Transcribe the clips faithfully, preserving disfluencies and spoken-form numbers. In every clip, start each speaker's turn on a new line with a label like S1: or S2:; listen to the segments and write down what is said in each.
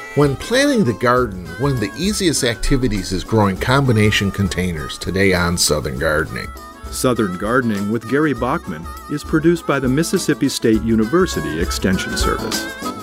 S1: When planning the garden, one of the easiest activities is growing combination containers today on Southern Gardening.
S2: Southern Gardening with Gary Bachman is produced by the Mississippi State University Extension Service.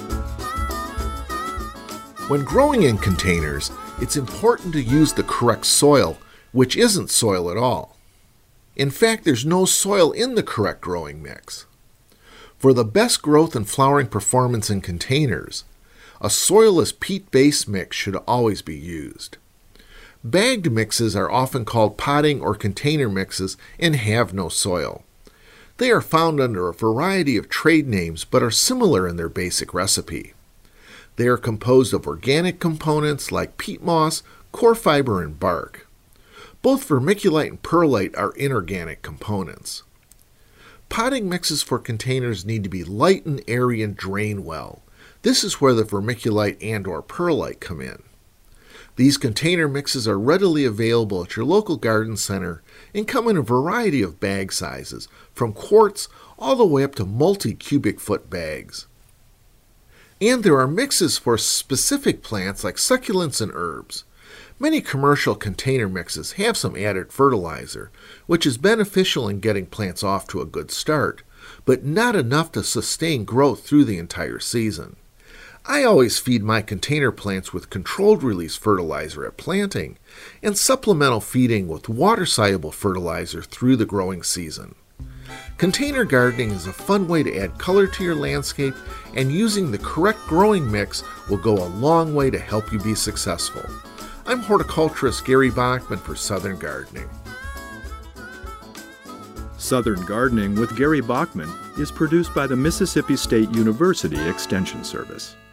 S1: When growing in containers, it's important to use the correct soil, which isn't soil at all. In fact, there's no soil in the correct growing mix. For the best growth and flowering performance in containers, a soilless peat-based mix should always be used. Bagged mixes are often called potting or container mixes and have no soil. They are found under a variety of trade names but are similar in their basic recipe. They are composed of organic components like peat moss, core fiber, and bark. Both vermiculite and perlite are inorganic components. Potting mixes for containers need to be light and airy and drain well. This is where the vermiculite and or perlite come in. These container mixes are readily available at your local garden center and come in a variety of bag sizes, from quarts all the way up to multi-cubic foot bags. And there are mixes for specific plants like succulents and herbs. Many commercial container mixes have some added fertilizer, which is beneficial in getting plants off to a good start, but not enough to sustain growth through the entire season. I always feed my container plants with controlled release fertilizer at planting and supplemental feeding with water-soluble fertilizer through the growing season. Container gardening is a fun way to add color to your landscape, and using the correct growing mix will go a long way to help you be successful. I'm horticulturist Gary Bachman for Southern Gardening.
S2: Southern Gardening with Gary Bachman is produced by the Mississippi State University Extension Service.